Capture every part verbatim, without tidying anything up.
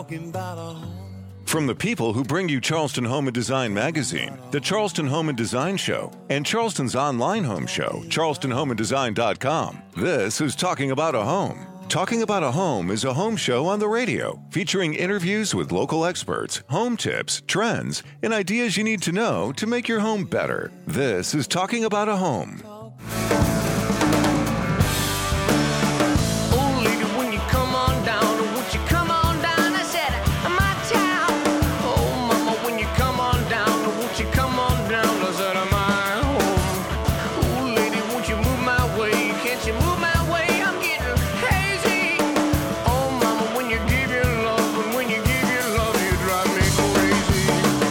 talking about a home. From the people who bring you Charleston Home and Design magazine, the Charleston Home and Design Show, and Charleston's online home show, charleston home and design dot com, this is Talking About a Home. Talking About a Home is a home show on the radio featuring interviews with local experts, home tips, trends, and ideas you need to know to make your home better. This is Talking About a Home. Oh, lady, when you come on down, won't you come on down? I said, my town. Oh, mama, when you come on down, won't you come on down? I said, my home. Oh, lady, won't you move my way? Can't you move my way? I'm getting hazy. Oh, mama, when you give your love, and when you give your love, you drive me crazy.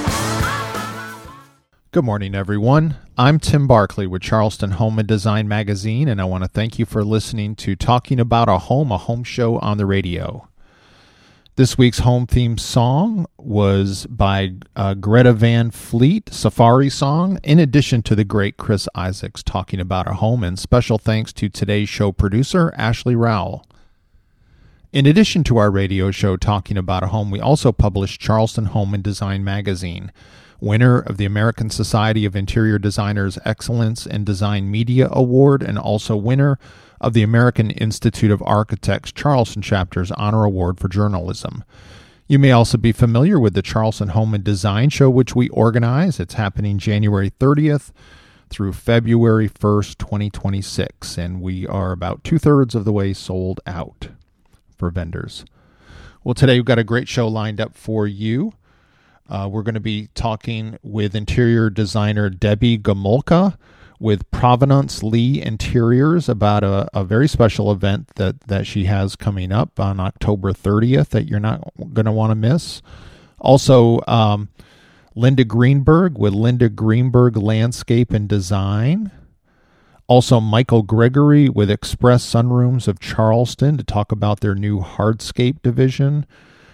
Good morning, everyone. I'm Tim Barkley with Charleston Home and Design magazine, and I want to thank you for listening to Talking About a Home, a home show on the radio. This week's home theme song was by uh, Greta Van Fleet, Safari Song, in addition to the great Chris Isaacs Talking About a Home, and special thanks to today's show producer, Ashley Rowell. In addition to our radio show Talking About a Home, we also publish Charleston Home and Design magazine, winner of the American Society of Interior Designers Excellence in Design Media Award, and also winner of the American Institute of Architects Charleston Chapter's Honor Award for Journalism. You may also be familiar with the Charleston Home and Design Show, which we organize. It's happening January thirtieth through February first, twenty twenty-six, and we are about two-thirds of the way sold out for vendors. Well, today we've got a great show lined up for you. Uh, we're going to be talking with interior designer Debbie Gomulka with Provenance Lee Interiors about a, a very special event that, that she has coming up on October thirtieth that you're not going to want to miss. Also, um, Linda Greenberg with Linda Greenberg Landscape and Design. Also, Michael Gregory with Express Sunrooms of Charleston to talk about their new hardscape division.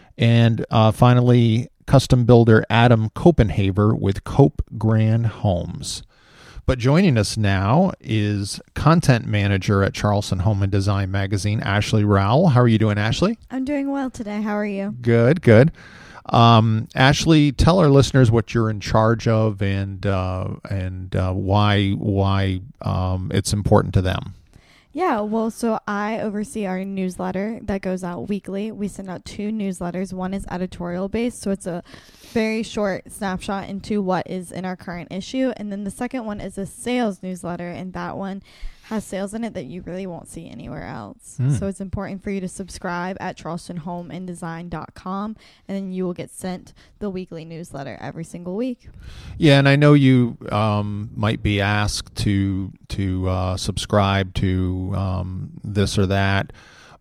And uh, finally, custom builder Adam Copenhaver with Cope Grand Homes. But joining us now is content manager at Charleston Home and Design magazine, Ashley Rowell. How are you doing, Ashley? I'm doing well today. How are you? Good, good. Um, Ashley, tell our listeners what you're in charge of and uh, and uh, why why um, it's important to them. Yeah, well, so I oversee our newsletter that goes out weekly. We send out two newsletters. One is editorial based, so it's a very short snapshot into what is in our current issue. And then the second one is a sales newsletter, and that one has sales in it that you really won't see anywhere else. Mm. So it's important for you to subscribe at charleston home and design dot com, and then you will get sent the weekly newsletter every single week. Yeah, and I know you um, might be asked to to uh, subscribe to um, this or that,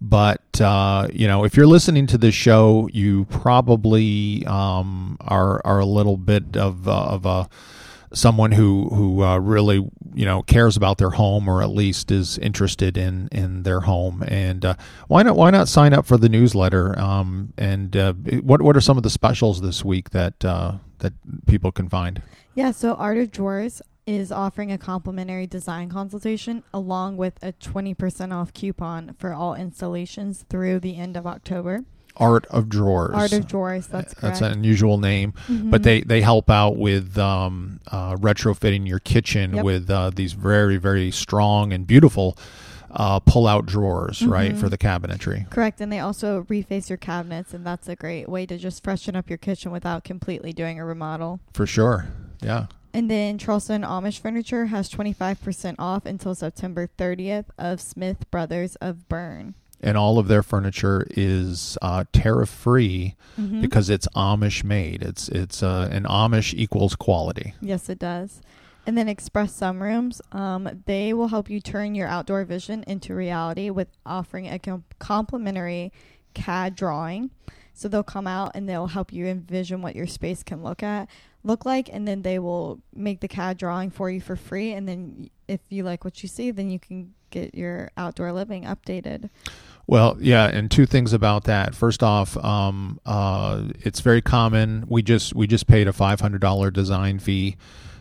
but uh, you know, if you're listening to this show, you probably um, are are a little bit of uh, of a someone who who uh, really you know cares about their home, or at least is interested in in their home. And uh, why not why not sign up for the newsletter? Um, and uh, what what are some of the specials this week that uh, that people can find? Yeah, so Art of Drawers is offering a complimentary design consultation along with a twenty percent off coupon for all installations through the end of October. Art of Drawers. Art of Drawers, that's correct. That's an unusual name, mm-hmm. but they, they help out with um, uh, retrofitting your kitchen yep. with uh, these very, very strong and beautiful uh, pull-out drawers, mm-hmm. right, for the cabinetry. Correct, and they also reface your cabinets, and that's a great way to just freshen up your kitchen without completely doing a remodel. For sure, yeah. And then Charleston Amish Furniture has twenty-five percent off until September thirtieth of Smith Brothers of Bern. And all of their furniture is uh, tariff-free mm-hmm. because it's Amish-made. It's it's uh, an Amish equals quality. Yes, it does. And then Express Sunrooms, um, they will help you turn your outdoor vision into reality with offering a com- complimentary C A D drawing. So they'll come out and they'll help you envision what your space can look at, look like, and then they will make the C A D drawing for you for free. And then if you like what you see, then you can get your outdoor living updated. Well, yeah, and two things about that. First off, um, uh, it's very common. We just we just paid a five hundred dollars design fee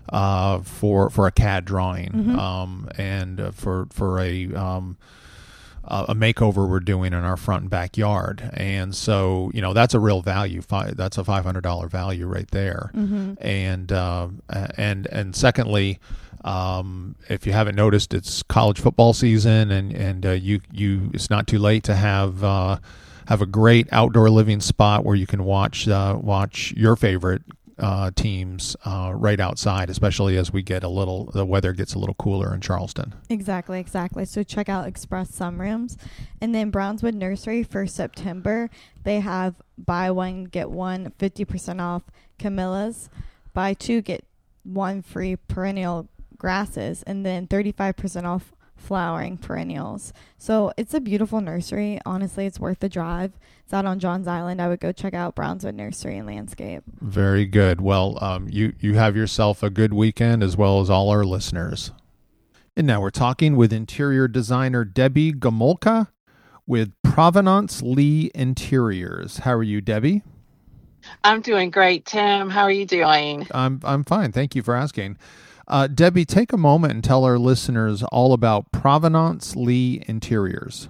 uh, for for a C A D drawing, mm-hmm. um, and uh, for for a um, uh, a makeover we're doing in our front and backyard. And so, you know, that's a real value. Fi- That's a five hundred dollars value right there. Mm-hmm. And, uh, and, and secondly, um, if you haven't noticed, it's college football season, and, and, uh, you, you, it's not too late to have, uh, have a great outdoor living spot where you can watch, uh, watch your favorite uh, teams uh, right outside, especially as we get a little, the weather gets a little cooler in Charleston. Exactly, exactly. So check out Express Sunrooms. And then Brownswood Nursery for September, they have buy one, get one, fifty percent off camellias, buy two, get one free perennial grasses, and then thirty-five percent off flowering perennials. So it's a beautiful nursery. Honestly, it's worth the drive. It's out on Johns Island. I would go check out Brownswood Nursery and Landscape. Very good. Well, um, you, you have yourself a good weekend, as well as all our listeners. And now we're talking with interior designer Debbie Gomulka with Provenance Lee Interiors. How are you, Debbie? I'm doing great, Tim. How are you doing? I'm I'm fine. Thank you for asking. Uh, Debbie, take a moment and tell our listeners all about Provenance Lee Interiors.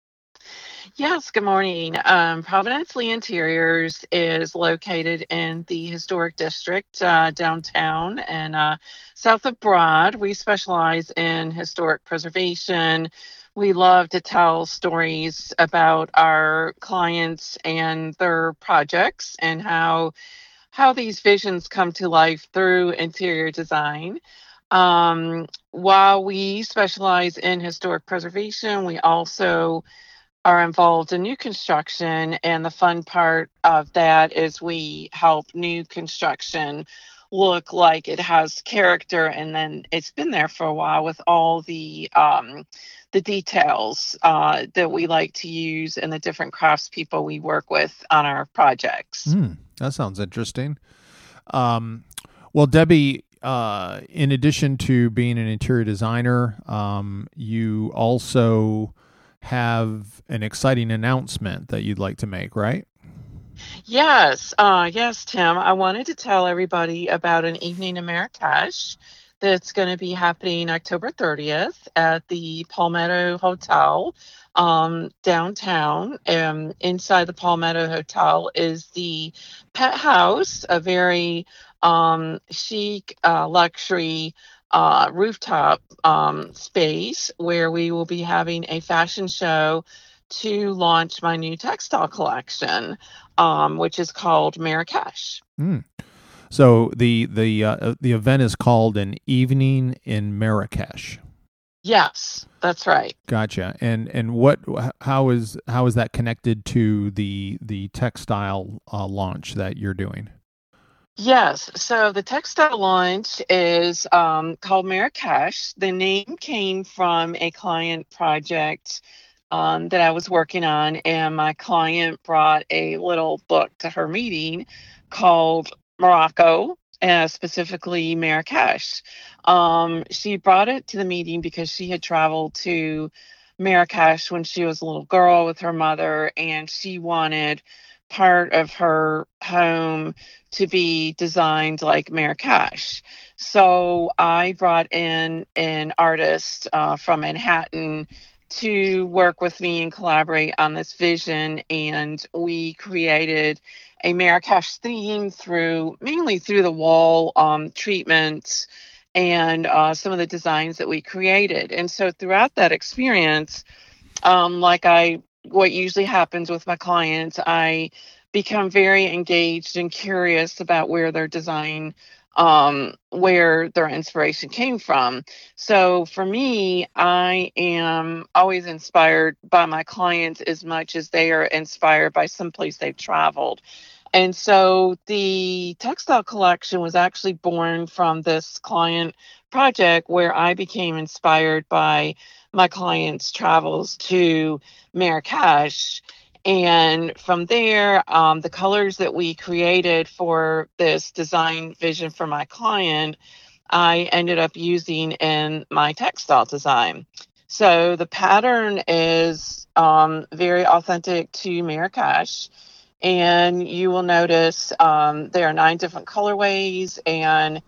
Yes, good morning. Um, Providence Lee Interiors is located in the historic district uh, downtown and uh, south of Broad. We specialize in historic preservation. We love to tell stories about our clients and their projects and how how these visions come to life through interior design. Um, while we specialize in historic preservation, we also are involved in new construction, and the fun part of that is we help new construction look like it has character, and then it's been there for a while with all the um, the details uh, that we like to use and the different craftspeople we work with on our projects. Mm, that sounds interesting. Um, well, Debbie, uh, in addition to being an interior designer, um, you also have an exciting announcement that you'd like to make, right? Yes, uh, yes, Tim. I wanted to tell everybody about an evening in Marrakesh that's going to be happening October thirtieth at the Palmetto Hotel um, downtown. Um, inside the Palmetto Hotel is the Pet House, a very um, chic, uh, luxury uh, rooftop um, space where we will be having a fashion show to launch my new textile collection, um, which is called Marrakesh. Mm. So the the uh, the event is called An Evening in Marrakesh. Yes, that's right. Gotcha. And and what how is how is that connected to the the textile uh, launch that you're doing? Yes. So the textile launch is um, called Marrakesh. The name came from a client project um, that I was working on, and my client brought a little book to her meeting called Morocco, uh, specifically Marrakesh. Um, she brought it to the meeting because she had traveled to Marrakesh when she was a little girl with her mother, and she wanted part of her home to be designed like Marrakesh. So I brought in an artist uh, from Manhattan to work with me and collaborate on this vision, and we created a Marrakesh theme through mainly through the wall um, treatments and uh, some of the designs that we created. And so throughout that experience, um, like I what usually happens with my clients, I become very engaged and curious about where their design, um, where their inspiration came from. So for me, I am always inspired by my clients as much as they are inspired by someplace they've traveled. And so the textile collection was actually born from this client project where I became inspired by my clients' travels to Marrakesh. And from there, um, the colors that we created for this design vision for my client, I ended up using in my textile design. So the pattern is um, very authentic to Marrakesh. And you will notice um, there are nine different colorways, and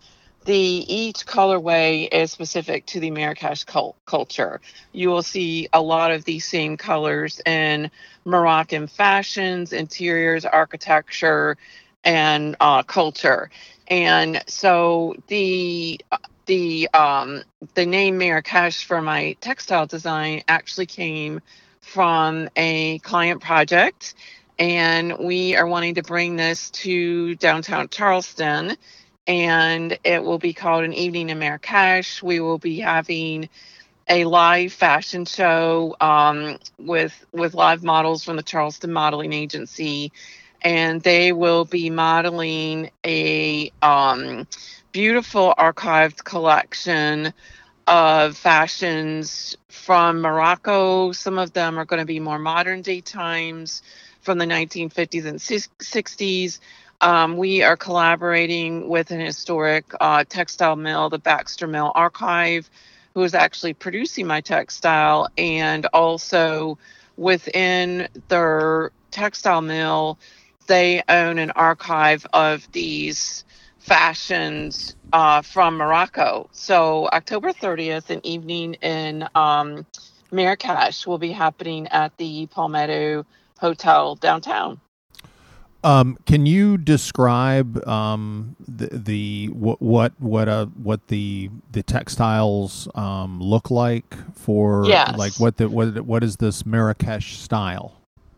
the each colorway is specific to the Marrakesh cult- culture. You will see a lot of these same colors in Moroccan fashions, interiors, architecture, and uh, culture. And so the the um, the name Marrakesh for my textile design actually came from a client project, and we are wanting to bring this to downtown Charleston, and it will be called An Evening in Marrakesh. We will be having a live fashion show um, with with live models from the Charleston Modeling Agency, and they will be modeling a um, beautiful archived collection of fashions from Morocco. Some of them are going to be more modern day times from the nineteen fifties and sixties. Um, we are collaborating with an historic uh, textile mill, the Baxter Mill Archive, who is actually producing my textile, and also within their textile mill, they own an archive of these fashions uh, from Morocco. So October thirtieth, an evening in um, Marrakesh will be happening at the Palmetto Hotel downtown. Um, can you describe um, the, the what what what uh what the the textiles um, look like for Yes. like what the what what is this Marrakesh style?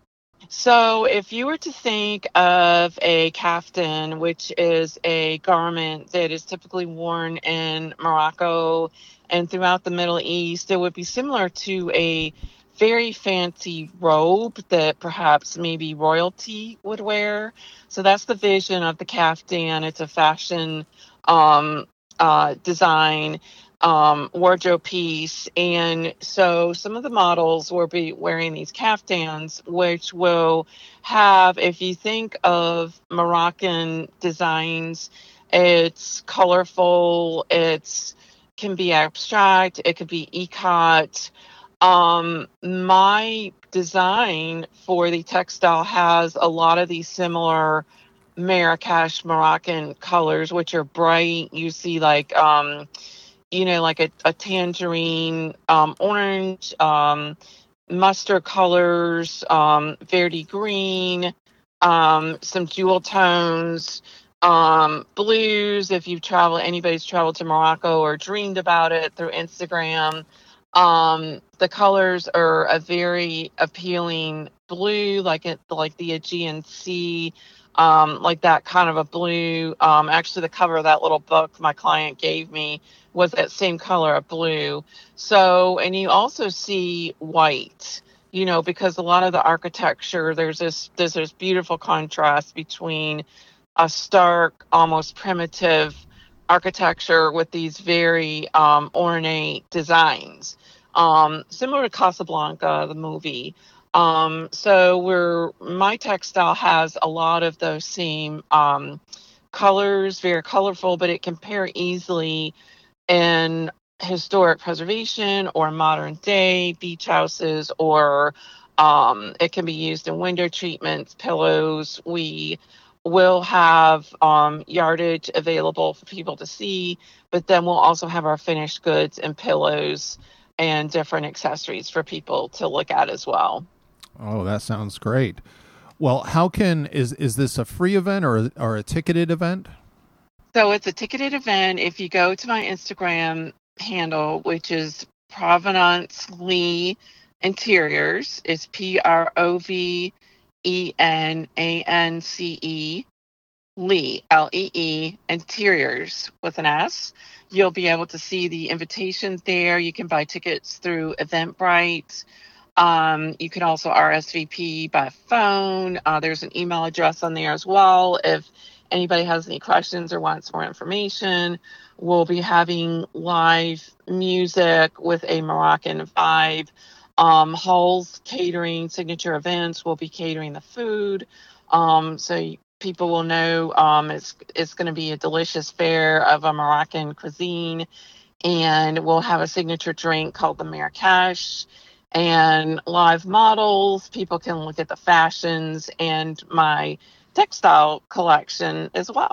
So if you were to think of a kaftan, which is a garment that is typically worn in Morocco and throughout the Middle East, it would be similar to a very fancy robe that perhaps maybe royalty would wear. So that's the vision of the kaftan. It's a fashion um, uh, design um, wardrobe piece. And so some of the models will be wearing these kaftans, which will have, if you think of Moroccan designs, it's colorful, it's can be abstract, it could be ikat. Um, my design for the textile has a lot of these similar Marrakesh Moroccan colors, which are bright. You see like, um, you know, like a, a tangerine, um, orange, um, mustard colors, um, Verdi green, um, some jewel tones, um, blues. If you've traveled, anybody's traveled to Morocco or dreamed about it through Instagram, um, the colors are a very appealing blue, like it, like the Aegean Sea, um, like that kind of a blue. Um, actually, the cover of that little book my client gave me was that same color of blue. So, and you also see white, you know, because a lot of the architecture, there's this, there's this beautiful contrast between a stark, almost primitive architecture with these very um, ornate designs, um, similar to Casablanca, the movie. Um, so we're, my textile has a lot of those same um, colors, very colorful, but it can pair easily in historic preservation or modern day beach houses, or um, it can be used in window treatments, pillows. We will have um, yardage available for people to see, but then we'll also have our finished goods and pillows and different accessories for people to look at as well. Oh, that sounds great. Well, how can is is this a free event or or a ticketed event? So it's a ticketed event. If you go to my Instagram handle, which is Provenance Lee Interiors, it's P R O V E N A N C E, Lee, L E E, Interiors with an S. You'll be able to see the invitations there. You can buy tickets through Eventbrite. Um, you can also R S V P by phone. Uh, there's an email address on there as well. If anybody has any questions or wants more information, we'll be having live music with a Moroccan vibe. Um, Hall's catering signature events will be catering the food. Um, so people will know um, it's, it's going to be a delicious fare of a Moroccan cuisine. And we'll have a signature drink called the Marrakesh, and live models. People can look at the fashions and my textile collection as well.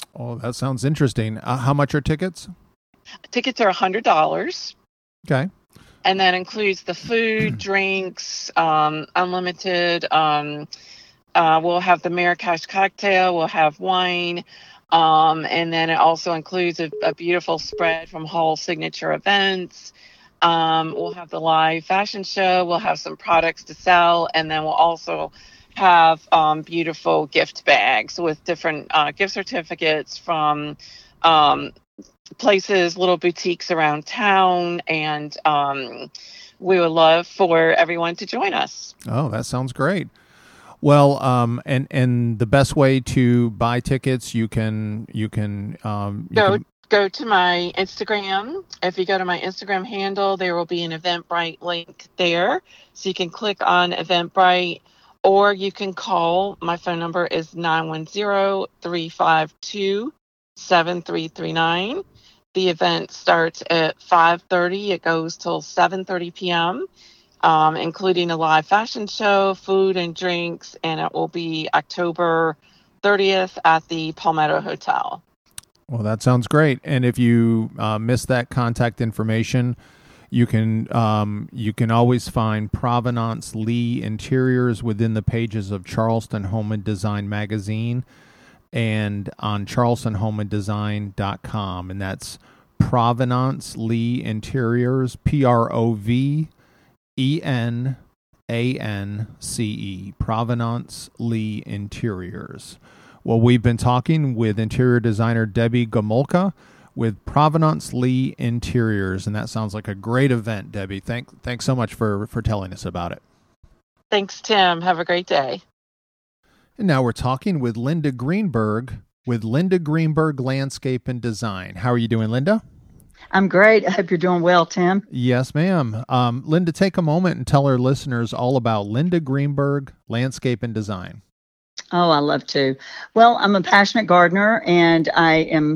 Oh, that sounds interesting. Uh, how much are tickets? Tickets are one hundred dollars. Okay. And that includes the food, drinks, um, unlimited. Um, uh, we'll have the Marrakesh cocktail. We'll have wine. Um, and then it also includes a, a beautiful spread from Hall Signature Events. Um, we'll have the live fashion show. We'll have some products to sell. And then we'll also have um, beautiful gift bags with different uh, gift certificates from um, places, little boutiques around town. And um, we would love for everyone to join us. Oh, that sounds great. Well, um, and and the best way to buy tickets, you can you can um, you Go can, go to my Instagram. If you go to my Instagram handle, there will be an Eventbrite link there, so you can click on Eventbrite, or you can call. My phone number is nine one zero, three five two, seven three three nine. The event starts at five thirty. It goes till seven thirty p.m. Um, including a live fashion show, food and drinks, and it will be October thirtieth at the Palmetto Hotel. Well, that sounds great. And if you uh, miss that contact information, you can um, you can always find Provenance Lee Interiors within the pages of Charleston Home and Design magazine and on charleston home and design dot com. And that's Provenance Lee Interiors, P R O V E N A N C E, Provenance Lee Interiors. Well, we've been talking with interior designer Debbie Gomulka with Provenance Lee Interiors, and that sounds like a great event, Debbie. Thank, thanks so much for, for telling us about it. Thanks, Tim. Have a great day. And now we're talking with Linda Greenberg with Linda Greenberg Landscape and Design. How are you doing, Linda? I'm great. I hope you're doing well, Tim. Yes, ma'am. Um, Linda, take a moment and tell our listeners all about Linda Greenberg Landscape and Design. Oh, I love to. Well, I'm a passionate gardener, and I am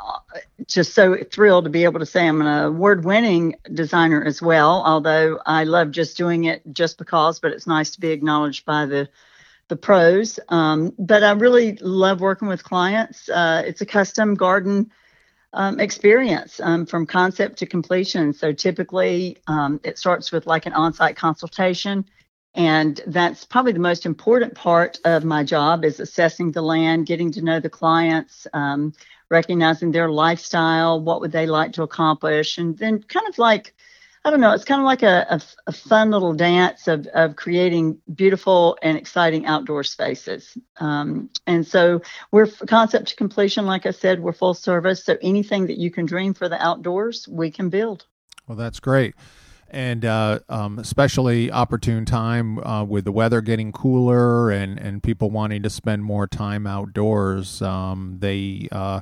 just so thrilled to be able to say I'm an award-winning designer as well, although I love just doing it just because, but it's nice to be acknowledged by the the pros. Um, but I really love working with clients. Uh, it's a custom garden Um, experience um, from concept to completion. So typically um, it starts with like an on-site consultation, and that's probably the most important part of my job is assessing the land, getting to know the clients, um, recognizing their lifestyle, what would they like to accomplish, and then kind of like, I don't know, it's kind of like a, a, a fun little dance of, of creating beautiful and exciting outdoor spaces. Um, and so we're concept to completion, like I said, we're full service. So anything that you can dream for the outdoors, we can build. Well, that's great. And uh, um, especially opportune time uh, with the weather getting cooler and, and people wanting to spend more time outdoors. Um, they uh,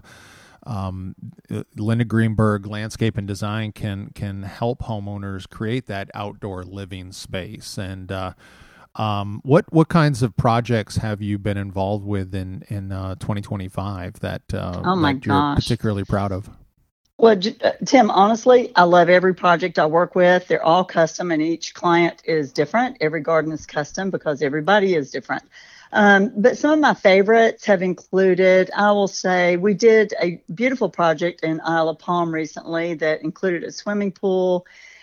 Um, Linda Greenberg Landscape and Design can can help homeowners create that outdoor living space. And uh, um, what what kinds of projects have you been involved with in in uh, twenty twenty-five that, uh, oh my that you're gosh. particularly proud of? Well, uh, Tim, honestly, I love every project I work with. They're all custom, and each client is different. Every garden is custom because everybody is different. Um, but some of my favorites have included, I will say, we did a beautiful project in Isle of Palm recently that included a swimming pool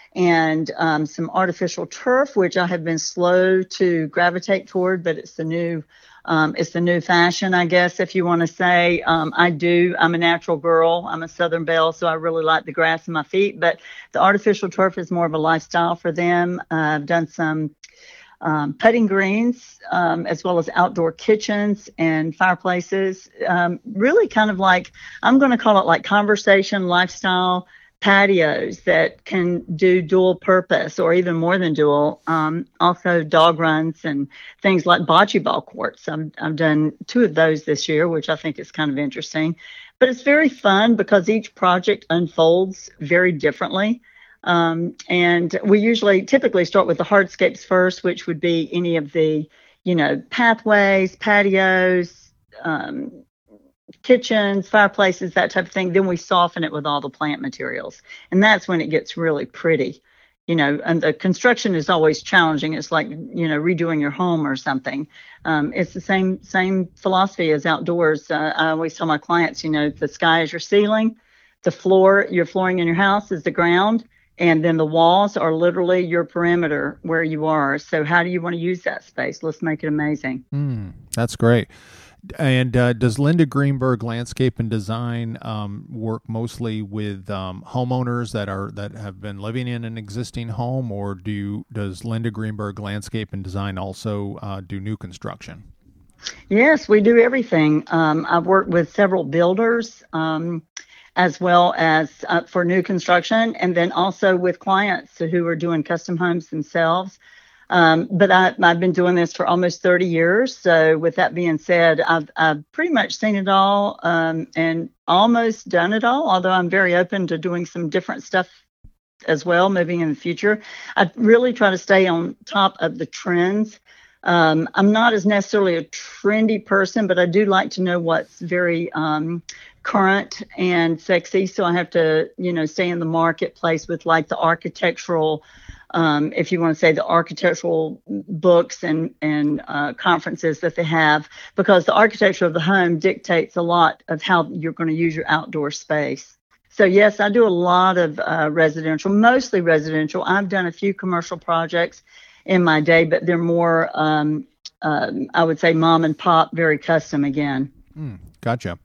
and um, some artificial turf, which I have been slow to gravitate toward, but it's the new, um, it's the new fashion, I guess, if you want to say. Um, I do. I'm a natural girl. I'm a Southern belle, so I really like the grass in my feet. But the artificial turf is more of a lifestyle for them. Uh, I've done some Um, putting greens, um, as well as outdoor kitchens and fireplaces. Um, really kind of like, I'm going to call it like conversation lifestyle patios that can do dual purpose or even more than dual. Um, also dog runs and things like bocce ball courts. I've, I've done two of those this year, which I think is kind of interesting. But it's very fun because each project unfolds very differently. Um, and we usually typically start with the hardscapes first, which would be any of the, you know, pathways, patios, um, kitchens, fireplaces, that type of thing. Then we soften it with all the plant materials. And that's when it gets really pretty. you know, and the construction is always challenging. It's like, you know, redoing your home or something. Um, it's the same same philosophy as outdoors. Uh, I always tell my clients, you know, the sky is your ceiling, the floor, your flooring in your house is the ground, and then the walls are literally your perimeter where you are. So how do you want to use that space? Let's make it amazing. Mm, that's great. And uh, does Linda Greenberg Landscape and Design um, work mostly with um, homeowners that are that have been living in an existing home, or do you, does Linda Greenberg Landscape and Design also uh, do new construction? Yes, we do everything. Um, I've worked with several builders um, as well as uh, for new construction, and then also with clients who are doing custom homes themselves. Um, but I, I've been doing this for almost thirty years. So with that being said, I've, I've pretty much seen it all um, and almost done it all, although I'm very open to doing some different stuff as well moving in the future. I really try to stay on top of the trends. Um, I'm not as necessarily a trendy person, but I do like to know what's very um, current and sexy. So I have to, you know, stay in the marketplace with like the architectural Um, if you want to say the architectural books and, and uh, conferences that they have, because the architecture of the home dictates a lot of how you're going to use your outdoor space. So yes, I do a lot of uh, residential, mostly residential. I've done a few commercial projects in my day, but they're more, um, uh, I would say, mom and pop, very custom again. Mm, gotcha.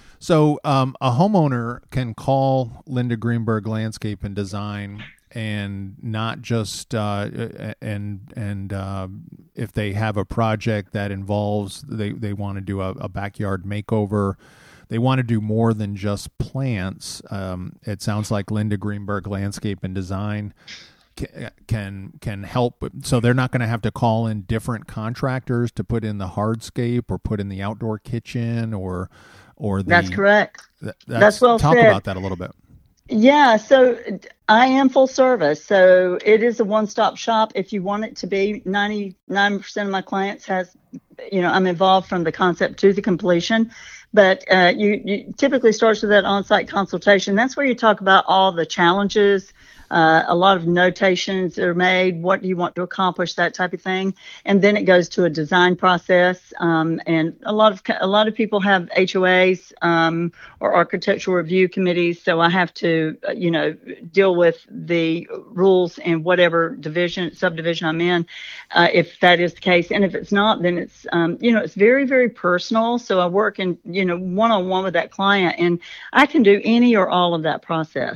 So um, a homeowner can call Linda Greenberg Landscape and Design, and not just uh, and and uh, if they have a project that involves they, they want to do a, a backyard makeover, they want to do more than just plants. Um, it sounds like Linda Greenberg Landscape and Design can can, can help. So they're not going to have to call in different contractors to put in the hardscape or put in the outdoor kitchen or or the. That's correct. That, that's, that's well talk said. about that a little bit. Yeah, so I am full service. So it is a one-stop shop. If you want it to be, ninety-nine percent of my clients has, you know, I'm involved from the concept to the completion. But uh, you, you typically starts with that on-site consultation. That's where you talk about all the challenges. Uh, a lot of notations are made. What do you want to accomplish? That type of thing, and then it goes to a design process. Um, and a lot of a lot of people have H O As um, or architectural review committees. So I have to, uh, you know, deal with the rules in whatever division subdivision I'm in, uh, if that is the case. And if it's not, then it's um, you know it's very very personal. So I work in you know one on one with that client, and I can do any or all of that process.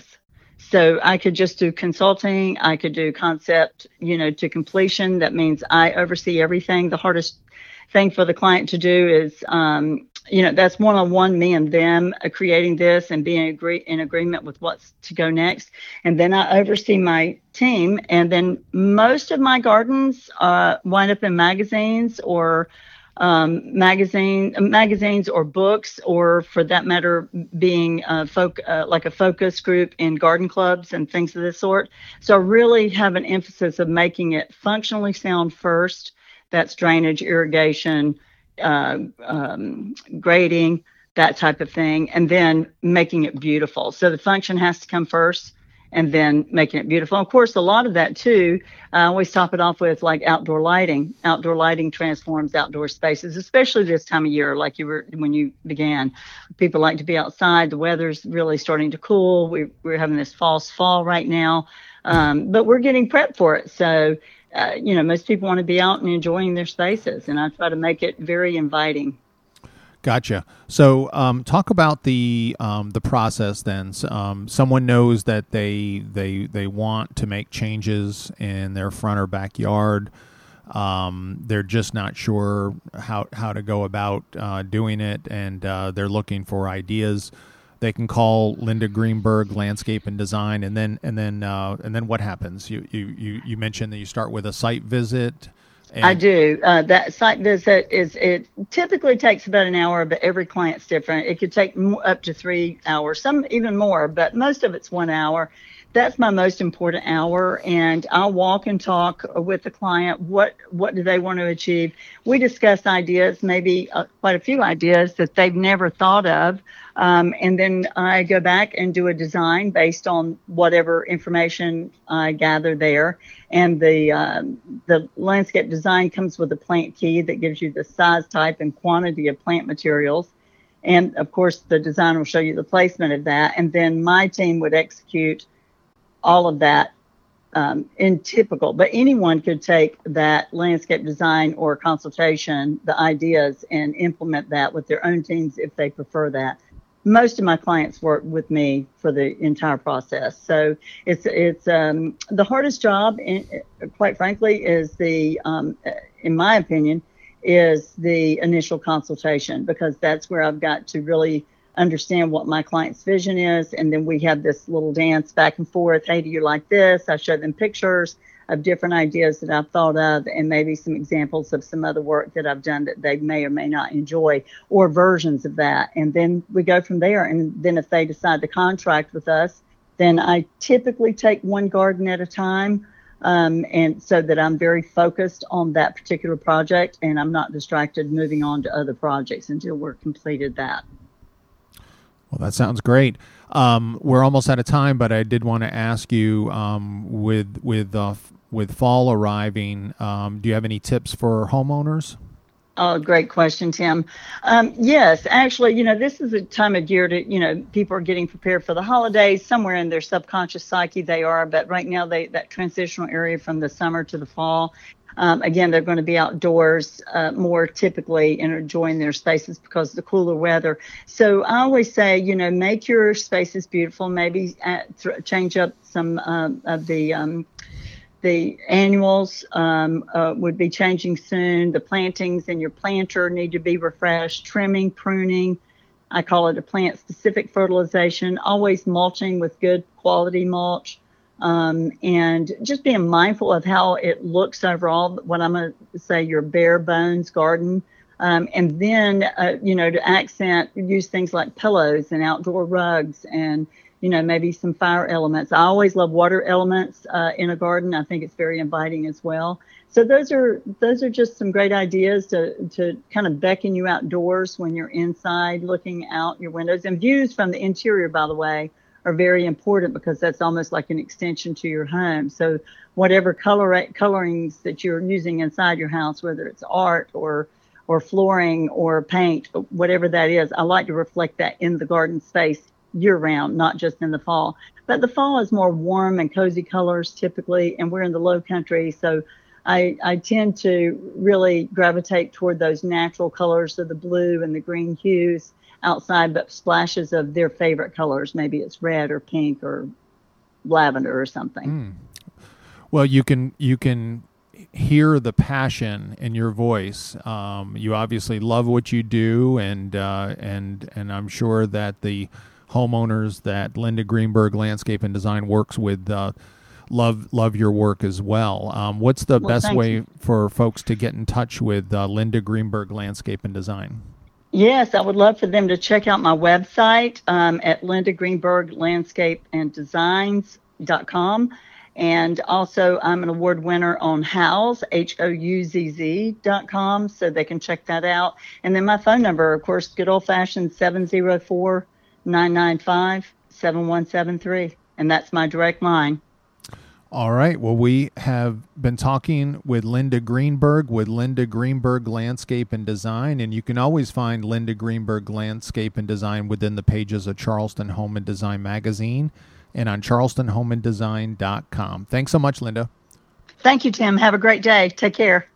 So I could just do consulting. I could do concept, you know, to completion. That means I oversee everything. The hardest thing for the client to do is, um, you know, that's one-on-one, me and them uh, creating this and being agree- in agreement with what's to go next. And then I oversee my team. And then most of my gardens uh, wind up in magazines or Um, magazine, magazines or books, or for that matter, being uh, folk, uh, like a focus group in garden clubs and things of this sort. So I really have an emphasis of making it functionally sound first. That's drainage, irrigation, uh, um, grading, that type of thing, and then making it beautiful. So the function has to come first, and then making it beautiful. Of course, a lot of that too, I always top it off with like outdoor lighting. Outdoor lighting transforms outdoor spaces, especially this time of year, like you were when you began. People like to be outside. The weather's really starting to cool. We, we're having this false fall right now, um, but we're getting prepped for it. So, uh, you know, most people want to be out and enjoying their spaces, and I try to make it very inviting. Gotcha. So, um, talk about the um, the process. Then, um, someone knows that they they they want to make changes in their front or backyard. Um, they're just not sure how how to go about uh, doing it, and uh, they're looking for ideas. They can call Linda Greenberg Landscape and Design, and then and then uh, and then what happens? You you you you mentioned that you start with a site visit. And I do. Uh, that site visit is, it typically takes about an hour, but every client's different. It could take m- up to three hours, some even more, but most of it's one hour. that's my most important hour. And I'll walk and talk with the client. What, what do they want to achieve? We discuss ideas, maybe uh, quite a few ideas that they've never thought of. Um, and then I go back and do a design based on whatever information I gather there. And the um, the landscape design comes with a plant key that gives you the size, type, and quantity of plant materials. And of course, the design will show you the placement of that. And then my team would execute all of that um, in typical. But anyone could take that landscape design or consultation, the ideas, and implement that with their own teams if they prefer that. Most of my clients work with me for the entire process. So it's it's um, the hardest job, in, quite frankly, is the, um, in my opinion, is the initial consultation, because that's where I've got to really understand what my client's vision is. And then we have this little dance back and forth. Hey, do you like this? I show them pictures of different ideas that I've thought of, and maybe some examples of some other work that I've done that they may or may not enjoy, or versions of that. And then we go from there. And then if they decide to contract with us, then I typically take one garden at a time. Um, and so that I'm very focused on that particular project, and I'm not distracted moving on to other projects until we're completed that. Well, that sounds great. Um, we're almost out of time, but I did want to ask you, um, with with uh, with fall arriving, um, do you have any tips for homeowners? Oh, great question, Tim. Um, yes, actually, you know, this is a time of year to, you know, people are getting prepared for the holidays. Somewhere in their subconscious psyche they are, but right now they that transitional area from the summer to the fall. Um, again, they're going to be outdoors uh, more typically and enjoying their spaces because of the cooler weather. So I always say, you know, make your spaces beautiful. Maybe at, th- change up some um, of the um, the annuals um, uh, would be changing soon. The plantings in your planter need to be refreshed. Trimming, pruning. I call it a plant-specific fertilization. Always mulching with good quality mulch. Um, and just being mindful of how it looks overall, what I'm going to say, your bare bones garden. Um, and then, uh, you know, to accent, use things like pillows and outdoor rugs and, you know, maybe some fire elements. I always love water elements uh, in a garden. I think it's very inviting as well. So those are those are just some great ideas to, to kind of beckon you outdoors when you're inside looking out your windows. And views from the interior, by the way, are very important because that's almost like an extension to your home. So whatever color colorings that you're using inside your house, whether it's art or or flooring or paint, whatever that is, I like to reflect that in the garden space year round, not just in the fall. But the fall is more warm and cozy colors typically, and we're in the low country, so I, I tend to really gravitate toward those natural colors of the blue and the green hues outside, but splashes of their favorite colors. Maybe it's red or pink or lavender or something. Mm. Well, you can you can hear the passion in your voice. Um, you obviously love what you do, and uh, and and I'm sure that the homeowners that Linda Greenberg Landscape and Design works with uh, love love your work as well. Um, what's the well, best way you. for folks to get in touch with uh, Linda Greenberg Landscape and Design? Yes, I would love for them to check out my website um, at Linda Greenberg Landscape and Designs dot com. And also, I'm an award winner on Houzz, H O U Z Z dot com, so they can check that out. And then my phone number, of course, good old-fashioned seven oh four, nine nine five, seven one seven three. And that's my direct line. All right. Well, we have been talking with Linda Greenberg with Linda Greenberg Landscape and Design, and you can always find Linda Greenberg Landscape and Design within the pages of Charleston Home and Design magazine and on charleston home and design dot com. Thanks so much, Linda. Thank you, Tim. Have a great day. Take care.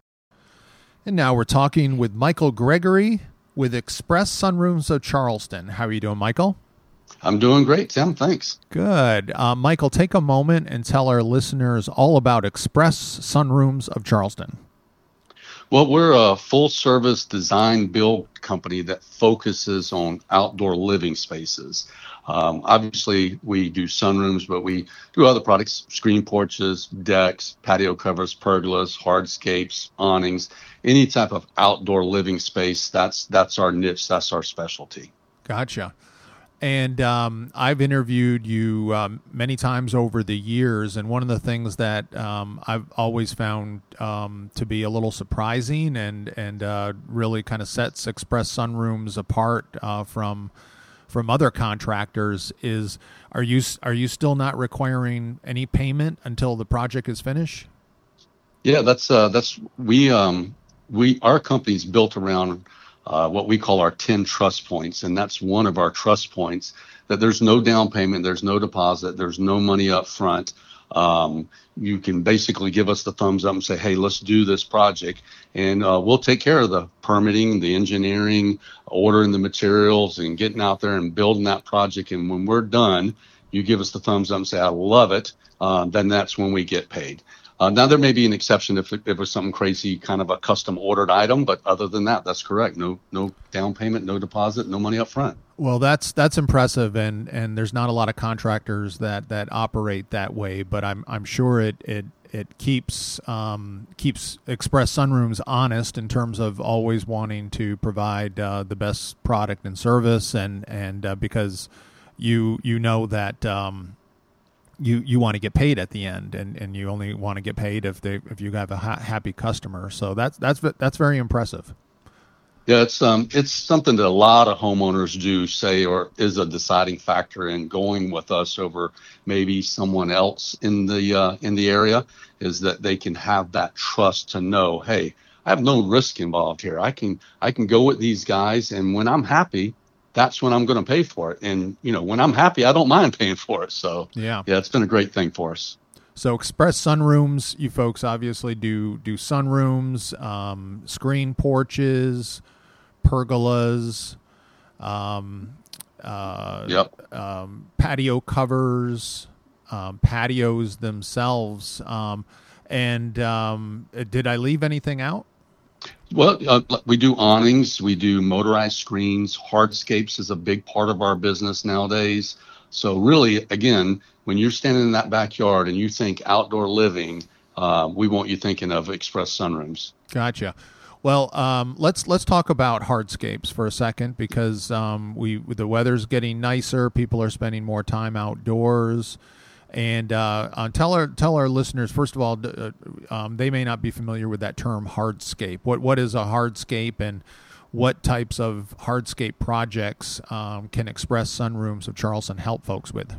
And now we're talking with Michael Gregory with Express Sunrooms of Charleston. How are you doing, Michael? I'm doing great, Tim. Thanks. Good. Uh, Michael, take a moment and tell our listeners all about Express Sunrooms of Charleston. Well, we're a full-service design build company that focuses on outdoor living spaces. Um, obviously, we do sunrooms, but we do other products, screen porches, decks, patio covers, pergolas, hardscapes, awnings, any type of outdoor living space. That's that's our niche. That's our specialty. Gotcha. And um, I've interviewed you um, many times over the years, and one of the things that um, I've always found um, to be a little surprising and and uh, really kind of sets Express Sunrooms apart uh, from from other contractors is are you are you still not requiring any payment until the project is finished? Yeah, that's uh, that's we um, we our company's built around Uh, what we call our ten trust points. And that's one of our trust points, that there's no down payment, there's no deposit, there's no money up front. Um, you can basically give us the thumbs up and say, hey, let's do this project. And uh, we'll take care of the permitting, the engineering, ordering the materials, and getting out there and building that project. And when we're done, you give us the thumbs up and say, I love it. Uh, then that's when we get paid. Uh, now, there may be an exception if it, if it was something crazy, kind of a custom ordered item. But other than that, that's correct. No no down payment, no deposit, no money up front. Well, that's that's impressive. And, and there's not a lot of contractors that, that operate that way. But I'm I'm sure it it, it keeps um, keeps Express Sunrooms honest in terms of always wanting to provide uh, the best product and service. And, and uh, because you you know that um, you you want to get paid at the end, and, and you only want to get paid if they if you have a ha- happy customer. So that's that's that's very impressive. Yeah, it's um it's something that a lot of homeowners do say, or is a deciding factor in going with us over maybe someone else in the uh, in the area, is that they can have that trust to know, hey, I have no risk involved here. I can I can go with these guys, and when I'm happy, that's when I'm going to pay for it. And, you know, when I'm happy, I don't mind paying for it. So, yeah, yeah, it's been a great thing for us. So Express Sunrooms, you folks obviously do do sunrooms, um, screen porches, pergolas, um, uh, yep. um, patio covers, um, patios themselves. Um, and um, did I leave anything out? Well, uh, we do awnings, we do motorized screens. Hardscapes is a big part of our business nowadays. So really, again, when you're standing in that backyard and you think outdoor living, uh, we want you thinking of Express Sunrooms. Gotcha. Well, um, let's let's talk about hardscapes for a second, because um, we the weather's getting nicer. People are spending more time outdoors. And uh, uh, tell our tell our listeners, first of all, uh, um, they may not be familiar with that term hardscape. What what is a hardscape, and what types of hardscape projects um, can Express Sunrooms of Charleston help folks with?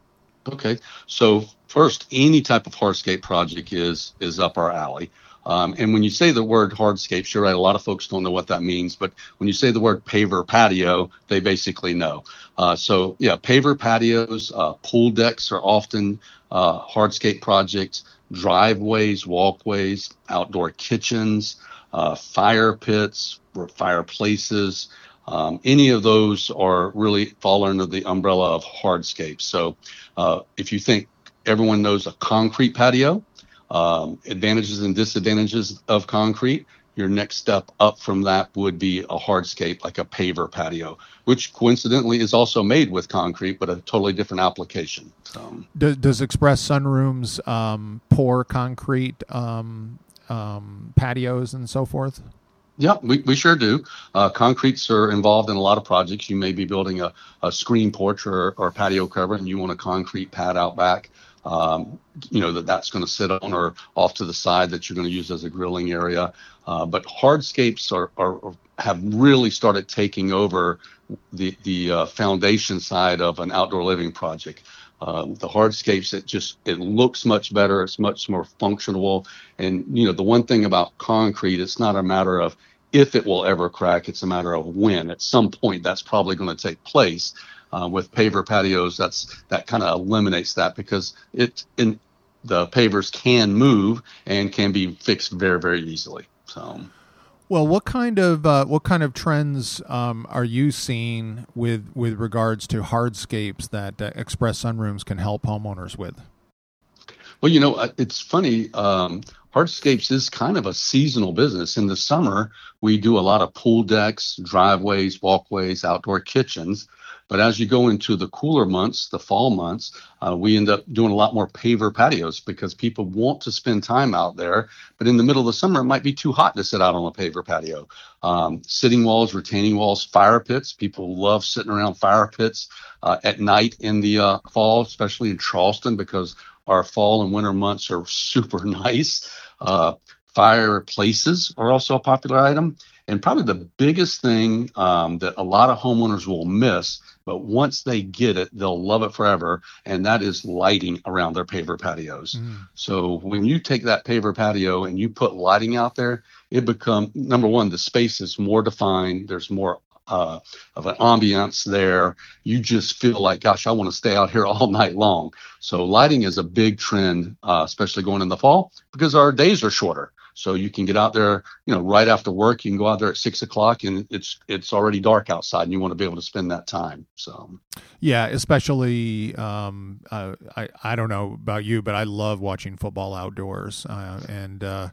Okay, so first, any type of hardscape project is is up our alley. Um, and when you say the word hardscape, you're right, a lot of folks don't know what that means. But when you say the word paver patio, they basically know. Uh, so, yeah, paver patios, uh, pool decks are often uh, hardscape projects, driveways, walkways, outdoor kitchens, uh, fire pits, or fireplaces. Um, any of those are really fall under the umbrella of hardscapes. So uh, if you think everyone knows a concrete patio, Um, advantages and disadvantages of concrete, your next step up from that would be a hardscape, like a paver patio, which coincidentally is also made with concrete, but a totally different application. Um, does, does Express Sunrooms um, pour concrete um, um, patios and so forth? Yeah, we, we sure do. Uh, concretes are involved in a lot of projects. You may be building a, a screen porch or, or patio cover, and you want a concrete pad out back. Um, you know, that that's going to sit on or off to the side that you're going to use as a grilling area. Uh, but hardscapes are, are have really started taking over the the uh, foundation side of an outdoor living project. Um, the hardscapes, it just it looks much better. It's much more functional. And, you know, the one thing about concrete, it's not a matter of if it will ever crack. It's a matter of when. At some point, that's probably going to take place. Uh, with paver patios, that's that kind of eliminates that, because it in the pavers can move and can be fixed very, very easily. So, well, what kind of uh, what kind of trends um, are you seeing with with regards to hardscapes that uh, Express Sunrooms can help homeowners with? Well, you know, it's funny. Um, hardscapes is kind of a seasonal business. In the summer, we do a lot of pool decks, driveways, walkways, outdoor kitchens. But as you go into the cooler months, the fall months, uh, we end up doing a lot more paver patios because people want to spend time out there. But in the middle of the summer, it might be too hot to sit out on a paver patio. Um, sitting walls, retaining walls, fire pits. People love sitting around fire pits uh, at night in the uh, fall, especially in Charleston, because our fall and winter months are super nice. Uh, fireplaces are also a popular item. And probably the biggest thing um, that a lot of homeowners will miss, but once they get it, they'll love it forever, and that is lighting around their paver patios. Mm. So when you take that paver patio and you put lighting out there, it becomes, number one, the space is more defined. There's more uh, of an ambiance there. You just feel like, gosh, I want to stay out here all night long. So lighting is a big trend, uh, especially going in the fall, because our days are shorter. So you can get out there, you know, right after work. You can go out there at six o'clock, and it's it's already dark outside, and you want to be able to spend that time. So, yeah, especially um, uh, I I don't know about you, but I love watching football outdoors, uh, and uh,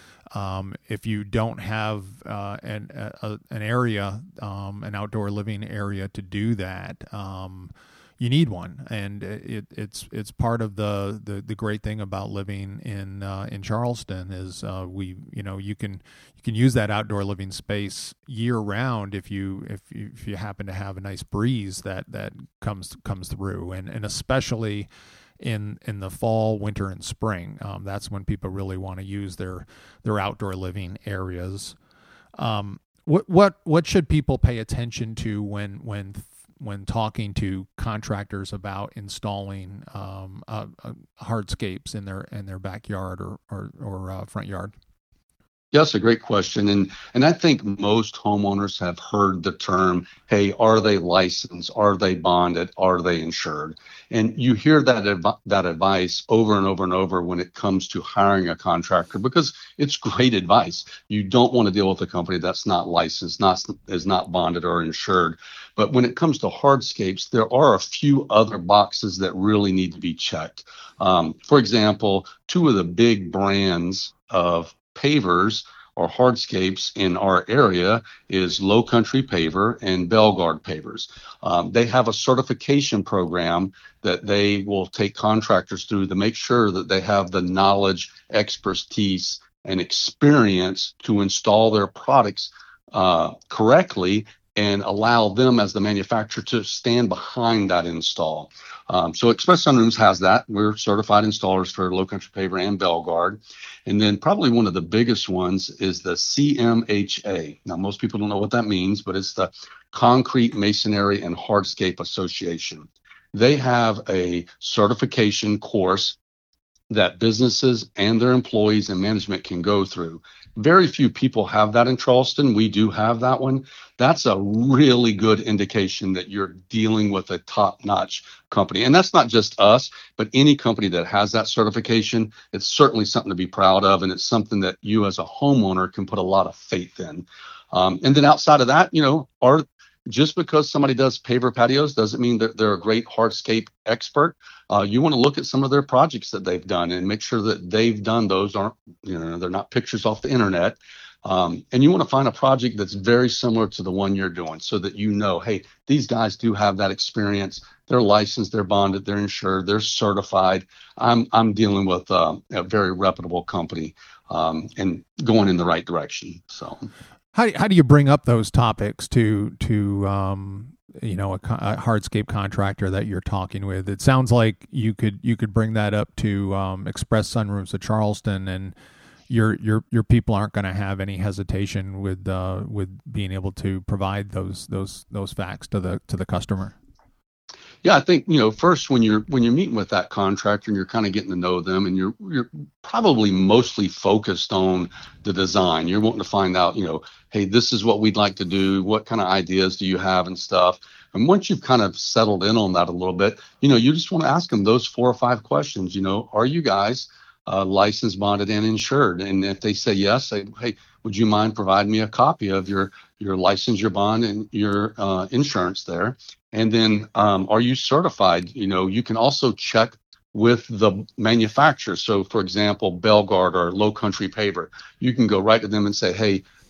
um, if you don't have uh, an a, an area, um, an outdoor living area to do that. Um, You need one, and it, it's it's part of the, the, the great thing about living in uh, in Charleston is uh, we you know you can you can use that outdoor living space year round if you if you, if you happen to have a nice breeze that, that comes comes through, and and especially in in the fall, winter, and spring, um, that's when people really want to use their their outdoor living areas. Um, what what what should people pay attention to when when when talking to contractors about installing um, uh, uh, hardscapes in their in their backyard or or, or uh, front yard? Yeah, that's a great question. And and I think most homeowners have heard the term, hey, are they licensed? Are they bonded? Are they insured? And you hear that adv- that advice over and over and over when it comes to hiring a contractor, because it's great advice. You don't want to deal with a company that's not licensed, not is not bonded or insured. But when it comes to hardscapes, there are a few other boxes that really need to be checked. Um, for example, two of the big brands of pavers or hardscapes in our area is Low Country Paver and Belgard Pavers. Um, they have a certification program that they will take contractors through to make sure that they have the knowledge, expertise, and experience to install their products uh, correctly and allow them as the manufacturer to stand behind that install. Um, so Express Sunrooms has that. We're certified installers for Low Country Paver and Belgard. And then probably one of the biggest ones is the C M H A. Now, most people don't know what that means, but it's the Concrete Masonry and Hardscape Association. They have a certification course that businesses and their employees and management can go through. Very few people have that in Charleston. We do have that one. That's a really good indication that you're dealing with a top-notch company. And that's not just us, but any company that has that certification. It's certainly something to be proud of, and it's something that you as a homeowner can put a lot of faith in. Um, and then outside of that, you know, our just because somebody does paver patios doesn't mean that they're a great hardscape expert. Uh, you want to look at some of their projects that they've done and make sure that they've done those aren't, you know, they're not pictures off the internet. Um, and you want to find a project that's very similar to the one you're doing so that you know, hey, these guys do have that experience. They're licensed, they're bonded, they're insured, they're certified. I'm I'm dealing with uh, a very reputable company um, and going in the right direction. So. How how do you bring up those topics to to um, you know a, a hardscape contractor that you're talking with? It sounds like you could you could bring that up to um, Express Sunrooms of Charleston, and your your your people aren't going to have any hesitation with uh, with being able to provide those those those facts to the to the customer. Yeah, I think, you know, first when you're when you're meeting with that contractor and you're kind of getting to know them, and you're you're probably mostly focused on the design. You're wanting to find out, you know, hey, this is what we'd like to do. What kind of ideas do you have and stuff? And once you've kind of settled in on that a little bit, you know, you just want to ask them those four or five questions. You know, are you guys uh, licensed, bonded, and insured? And if they say yes, say, hey, would you mind providing me a copy of your your license, your bond, and your uh, insurance there? And then, um, are you certified? You know, you can also check with the manufacturer. So, for example, Belgard or Low Country Paver, you can go right to them and say, hey,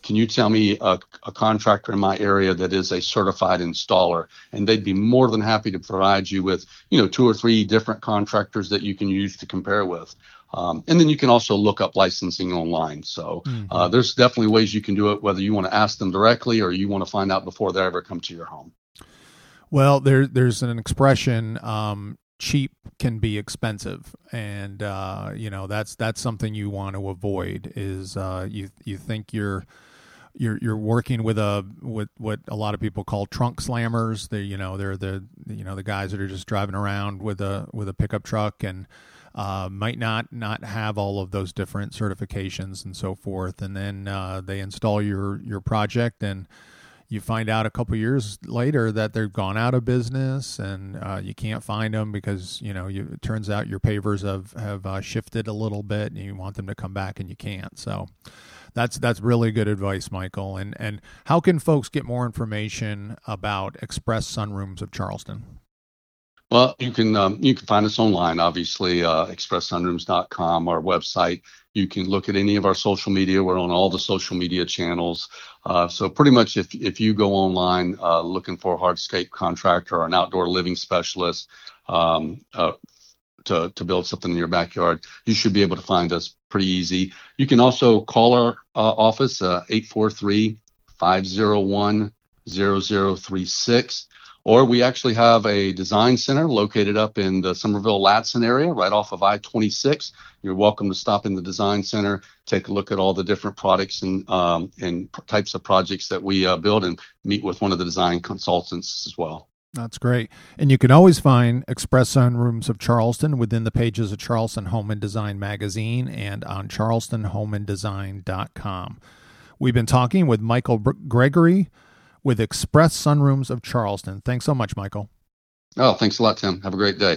can you tell me a, a contractor in my area that is a certified installer? And they'd be more than happy to provide you with, you know, two or three different contractors that you can use to compare with. Um, and then you can also look up licensing online. So mm-hmm. uh, there's definitely ways you can do it, whether you want to ask them directly or you want to find out before they ever come to your home. Well, there, there's an expression, um, cheap can be expensive. And, uh, you know, that's that's something you want to avoid is uh, you you think you're you're you're working with a with what a lot of people call trunk slammers. They you know they're the you know the guys that are just driving around with a with a pickup truck and uh, might not not have all of those different certifications and so forth. And then uh, they install your your project and you find out a couple years later that they're gone out of business and uh, you can't find them because, you know, you, it turns out your pavers have, have uh, shifted a little bit and you want them to come back and you can't. So that's that's really good advice, Michael. And, and how can folks get more information about Express Sunrooms of Charleston? Well, you can um, you can find us online, obviously, uh, express sunrooms dot com, our website. You can look at any of our social media. We're on all the social media channels. Uh, so pretty much if if you go online uh, looking for a hardscape contractor or an outdoor living specialist um, uh, to, to build something in your backyard, you should be able to find us pretty easy. You can also call our uh, office, uh, eight four three, five oh one, zero zero three six. Or we actually have a design center located up in the Somerville-Ladson area, right off of I twenty-six. You're welcome to stop in the design center, take a look at all the different products and um, and types of projects that we uh, build, and meet with one of the design consultants as well. That's great. And you can always find Express Sunrooms of Charleston within the pages of Charleston Home and Design magazine and on charleston home and design dot com. We've been talking with Michael Gregory with Express Sunrooms of Charleston. Thanks so much, Michael. Oh, thanks a lot, Tim. Have a great day.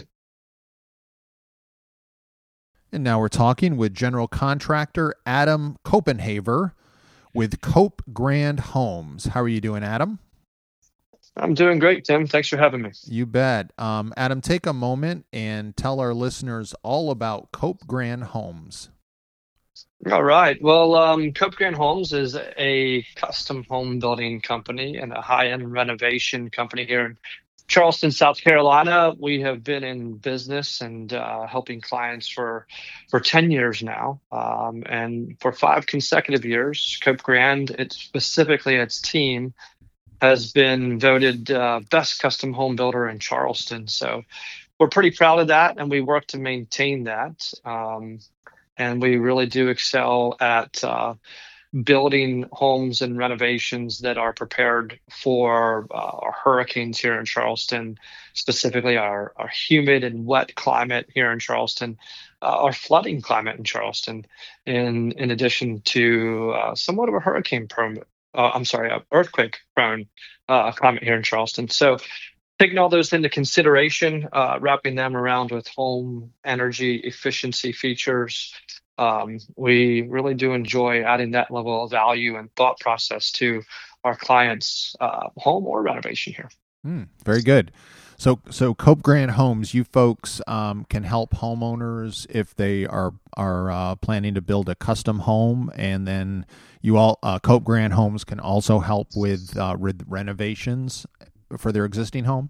And now we're talking with general contractor Adam Copenhaver with Cope Grand Homes. How are you doing, Adam? I'm doing great, Tim. Thanks for having me. You bet. Um, Adam, take a moment and tell our listeners all about Cope Grand Homes. All right. Well, um, Cope Grand Homes is a custom home building company and a high-end renovation company here in Charleston, South Carolina. We have been in business and uh, helping clients for for ten years now. Um, and for five consecutive years, Cope Grand, it, specifically its team, has been voted uh, best custom home builder in Charleston. So we're pretty proud of that, and we work to maintain that. Um, And we really do excel at uh, building homes and renovations that are prepared for uh, our hurricanes here in Charleston, specifically our, our humid and wet climate here in Charleston, uh, our flooding climate in Charleston, in, in addition to uh, somewhat of a hurricane prone, uh, I'm sorry, uh, earthquake prone uh, climate here in Charleston. So taking all those into consideration, uh, wrapping them around with home energy efficiency features, um, we really do enjoy adding that level of value and thought process to our clients' uh, home or renovation here. Mm, very good. So, so Cope Grand Homes, you folks um, can help homeowners if they are are uh, planning to build a custom home, and then you all uh, Cope Grand Homes can also help with uh, re- renovations for their existing home?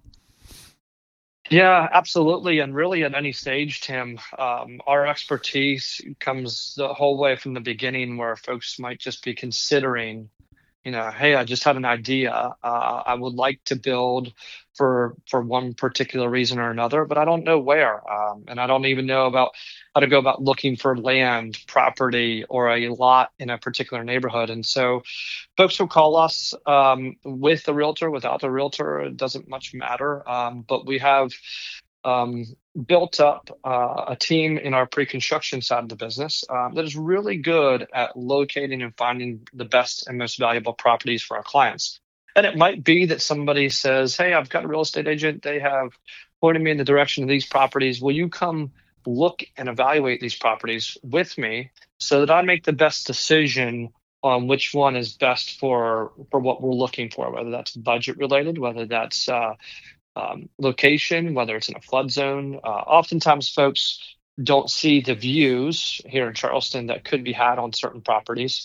Yeah, absolutely. And really at any stage, Tim, um, our expertise comes the whole way from the beginning, where folks might just be considering, you know, hey, I just had an idea. Uh, I would like to build for for one particular reason or another, but I don't know where. Um, and I don't even know about how to go about looking for land, property, or a lot in a particular neighborhood. And so folks will call us um, with the realtor, without the realtor, it doesn't much matter. Um, but we have um, built up uh, a team in our pre-construction side of the business um, that is really good at locating and finding the best and most valuable properties for our clients. And it might be that somebody says, hey, I've got a real estate agent. They have pointed me in the direction of these properties. Will you come look and evaluate these properties with me so that I make the best decision on which one is best for, for what we're looking for, whether that's budget related, whether that's uh, um, location, whether it's in a flood zone. Uh, oftentimes folks don't see the views here in Charleston that could be had on certain properties.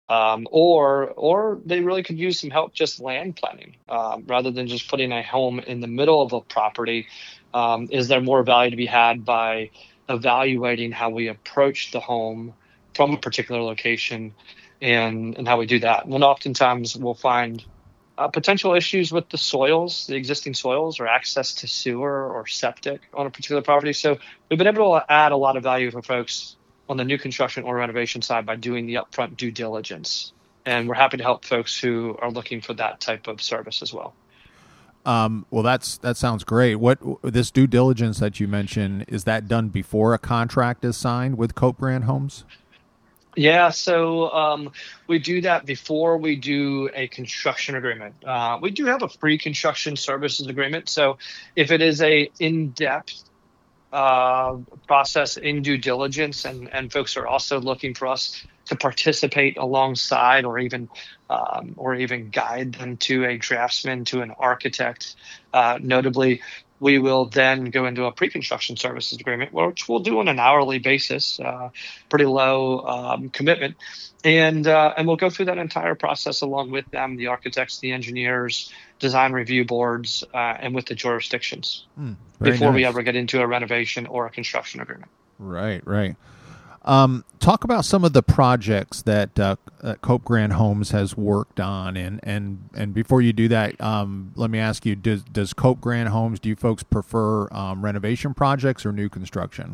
Um, or or they really could use some help just land planning um, rather than just putting a home in the middle of a property. Um, is there more value to be had by evaluating how we approach the home from a particular location and, and how we do that? And oftentimes we'll find uh, potential issues with the soils, the existing soils, or access to sewer or septic on a particular property. So we've been able to add a lot of value for folks on the new construction or renovation side by doing the upfront due diligence. And we're happy to help folks who are looking for that type of service as well. Um, well, that's that sounds great. What this due diligence that you mentioned, is that done before a contract is signed with Cope Grand Homes? Yeah, so um, we do that before we do a construction agreement. Uh, we do have a pre-construction services agreement. So if it is a in-depth uh, process in due diligence, and, and folks are also looking for us to participate alongside or even um, or even guide them to a draftsman, to an architect. Uh, notably, we will then go into a pre-construction services agreement, which we'll do on an hourly basis, uh, pretty low um, commitment. And uh, and we'll go through that entire process along with them, the architects, the engineers, design review boards, uh, and with the jurisdictions Mm, before nice. we ever get into a renovation or a construction agreement. Right, right. Um, talk about some of the projects that uh, uh, Cope Grand Homes has worked on, and and and before you do that, um, let me ask you: Does does Cope Grand Homes, do you folks prefer um, renovation projects or new construction?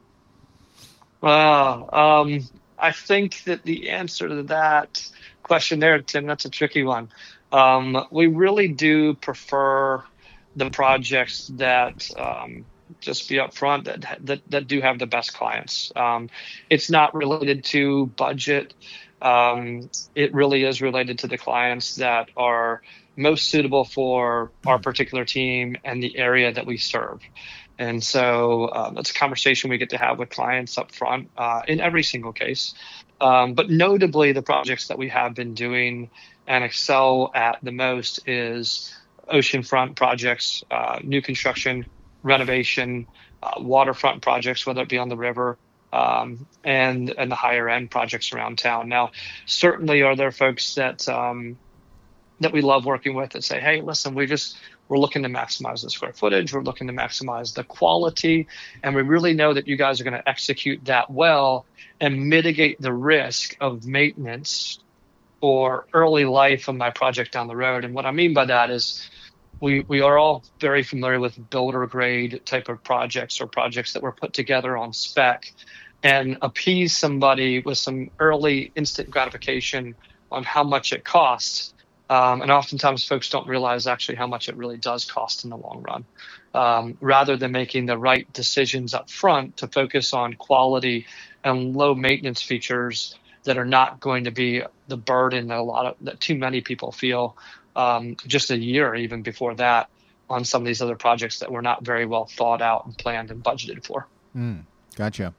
Well, um, I think that the answer to that question there, Tim, that's a tricky one. Um, we really do prefer the projects that um, just be upfront that, that that do have the best clients. Um, it's not related to budget. Um, it really is related to the clients that are most suitable for our particular team and the area that we serve. And so um, that's a conversation we get to have with clients up front uh, in every single case. Um, but notably, the projects that we have been doing and excel at the most is oceanfront projects, uh, new construction, renovation, uh, waterfront projects, whether it be on the river, um, and and the higher end projects around town. Now, certainly are there folks that um, that we love working with that say, hey, listen, we just we're looking to maximize the square footage, we're looking to maximize the quality, and we really know that you guys are going to execute that well and mitigate the risk of maintenance or early life of my project down the road. And what I mean by that is we we are all very familiar with builder grade type of projects or projects that were put together on spec and appease somebody with some early instant gratification on how much it costs. Um, and oftentimes folks don't realize actually how much it really does cost in the long run. Um, rather than making the right decisions up front to focus on quality and low maintenance features that are not going to be the burden that a lot of that too many people feel um, just a year even before that on some of these other projects that were not very well thought out and planned and budgeted for. Mm, gotcha.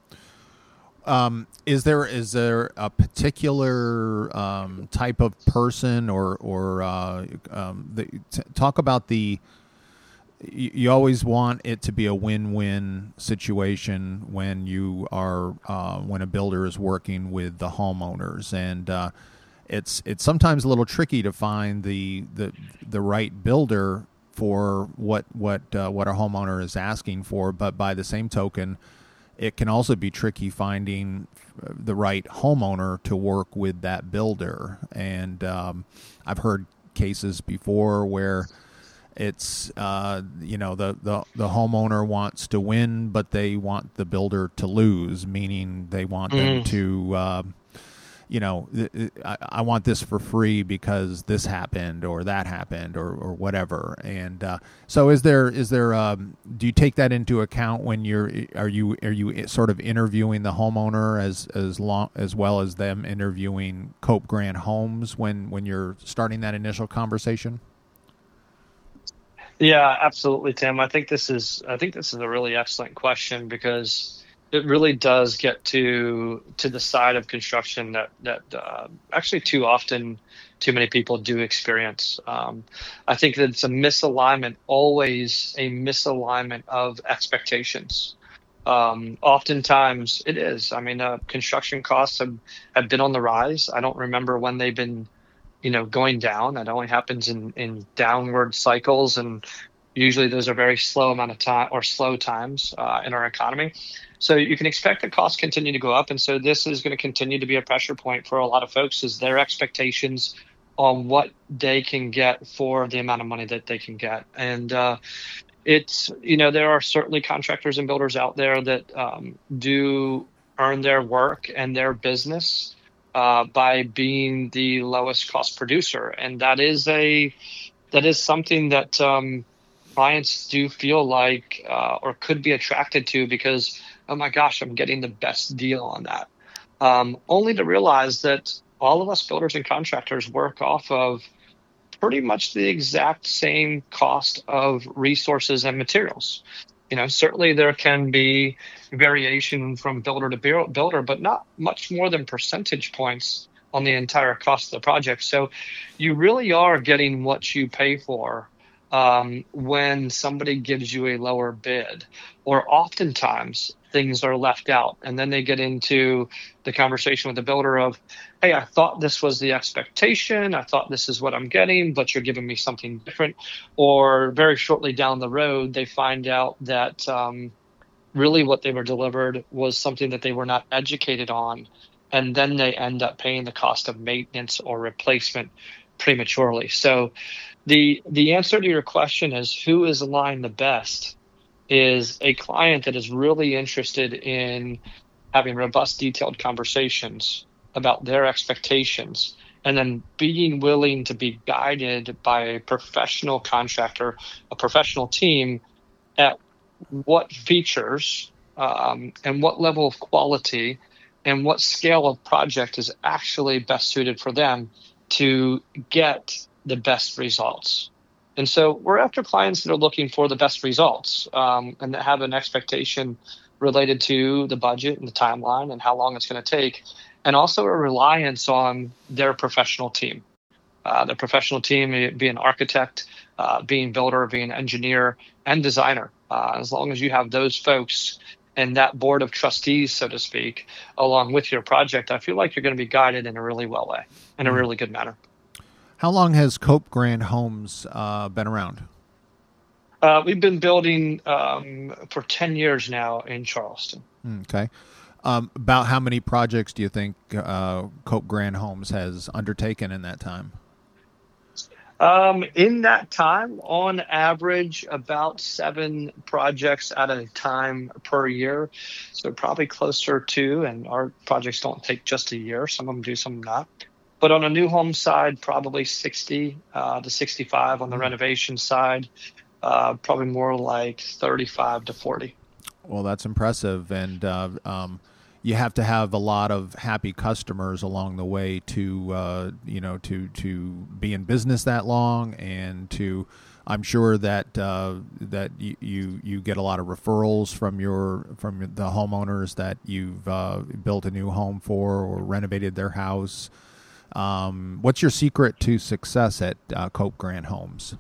Um, is there is there a particular um, type of person or or uh, um, the, t- talk about the you, you always want it to be a win-win situation when you are uh, when a builder is working with the homeowners, and uh, it's it's sometimes a little tricky to find the the the right builder for what what uh, what a homeowner is asking for, but by the same token, it can also be tricky finding the right homeowner to work with that builder. And um, I've heard cases before where it's, uh, you know, the, the, the homeowner wants to win, but they want the builder to lose, meaning they want them Mm. to, uh, you know, I, I want this for free because this happened or that happened or, or whatever. And uh, so, is there is there um, do you take that into account when you're are you are you sort of interviewing the homeowner as as long as well as them interviewing Cope Grand Homes when when you're starting that initial conversation? Yeah, absolutely, Tim. I think this is I think this is a really excellent question because it really does get to to the side of construction that that uh, actually too often too many people do experience. Um, I think that it's a misalignment, always a misalignment of expectations. Um, oftentimes it is. I mean, uh, construction costs have, have been on the rise. I don't remember when they've been, you know, going down. That only happens in, in downward cycles, and usually those are very slow amount of time or slow times uh, in our economy. So you can expect that costs continue to go up. And so this is going to continue to be a pressure point for a lot of folks, is their expectations on what they can get for the amount of money that they can get. And uh, it's, you know, there are certainly contractors and builders out there that um, do earn their work and their business uh, by being the lowest cost producer. And that is a, that is something that um, clients do feel like uh, or could be attracted to, because, oh my gosh, I'm getting the best deal on that. Um, only to realize that all of us builders and contractors work off of pretty much the exact same cost of resources and materials. You know, certainly there can be variation from builder to builder, but not much more than percentage points on the entire cost of the project. So you really are getting what you pay for um, when somebody gives you a lower bid, or oftentimes things are left out. And then they get into the conversation with the builder of, hey, I thought this was the expectation. I thought this is what I'm getting, but you're giving me something different. Or very shortly down the road, they find out that um, really what they were delivered was something that they were not educated on. And then they end up paying the cost of maintenance or replacement prematurely. So the the answer to your question is, who is aligned the best, is a client that is really interested in having robust, detailed conversations about their expectations, and then being willing to be guided by a professional contractor, a professional team, at what features um, and what level of quality and what scale of project is actually best suited for them to get the best results. And so we're after clients that are looking for the best results um, and that have an expectation related to the budget and the timeline and how long it's going to take, and also a reliance on their professional team. Uh, the professional team being architect, uh, being builder, being engineer, and designer. Uh, as long as you have those folks and that board of trustees, so to speak, along with your project, I feel like you're going to be guided in a really well way, in a really good manner. How long has Cope Grand Homes uh, been around? Uh, we've been building um, for ten years now in Charleston. Okay. Um, about how many projects do you think uh, Cope Grand Homes has undertaken in that time? Um, in that time, on average, about seven projects at a time per year. So probably closer to, and our projects don't take just a year. Some of them do, some not. But on a new home side, probably sixty uh, to sixty-five. On the renovation side, uh, probably more like thirty-five to forty. Well, that's impressive. And uh, um, you have to have a lot of happy customers along the way to, uh, you know, to, to be in business that long, and to, I'm sure that uh, that you, you you get a lot of referrals from your from the homeowners that you've uh, built a new home for or renovated their house. Um, what's your secret to success at uh, Cope Grand Homes?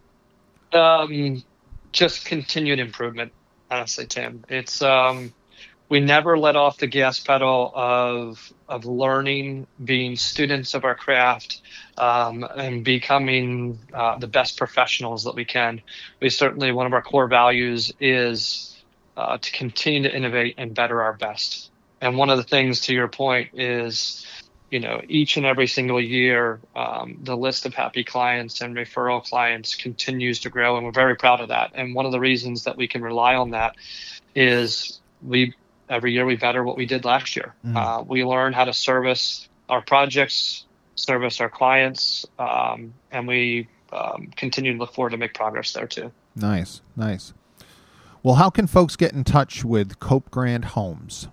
Um, just continued improvement, honestly, Tim. It's um, we never let off the gas pedal of of learning, being students of our craft, um, and becoming uh, the best professionals that we can. We certainly, one of our core values is uh, to continue to innovate and better our best. And one of the things, to your point, is, you know, each and every single year, um, the list of happy clients and referral clients continues to grow, and we're very proud of that. And one of the reasons that we can rely on that is we every year we better what we did last year. Mm. Uh, we learn how to service our projects, service our clients, um, and we um, continue to look forward to make progress there too. Nice, nice. Well, how can folks get in touch with Cope Grand Homes?